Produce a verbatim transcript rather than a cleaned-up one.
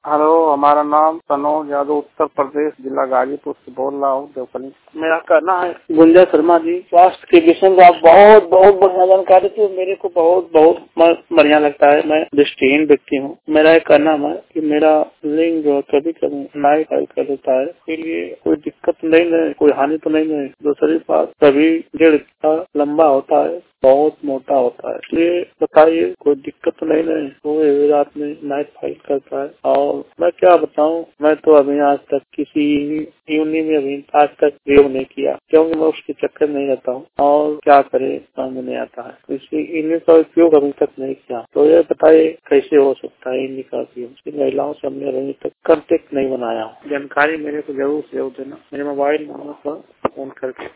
Hello, हमारा नाम सनोज यादव, उत्तर प्रदेश, जिला गाजीपुर से बोल रहा हूँ, देवकली। मेरा कहना है गुंजा शर्मा जी, स्वास्थ्य के विषय में आप बहुत बहुत बढ़िया जानकारी थी। मेरे को बहुत बहुत बढ़िया लगता है। मैं दृष्टिहीन व्यक्ति हूँ। मेरा एक कहना है कि मेरा लिंग जो कभी कभी नाई फाइल कर देता है, इसके लिए कोई दिक्कत नहीं है, कोई हानि तो नहीं है। दूसरी बात, कभी डेढ़ का लंबा होता है, बहुत मोटा होता है, इसलिए बताइए कोई दिक्कत तो नहीं है। वो रात में नाइट फाइट करता है और मैं क्या बताऊं, मैं तो अभी आज तक किसी यूनि में अभी आज तक प्रयोग नहीं किया, क्योंकि मैं उसके चक्कर नहीं रहता हूँ और क्या करे समझ नहीं आता है। इसी इन्हीं का उपयोग अभी तक नहीं किया, तो ये बताइए कैसे हो सकता है इन्हीं का उपयोग। महिलाओं से हमने अभी तक कांटेक्ट नहीं बनाया हूँ। जानकारी मेरे को जरूर से देना, मेरे मोबाइल नंबर पर फोन करके।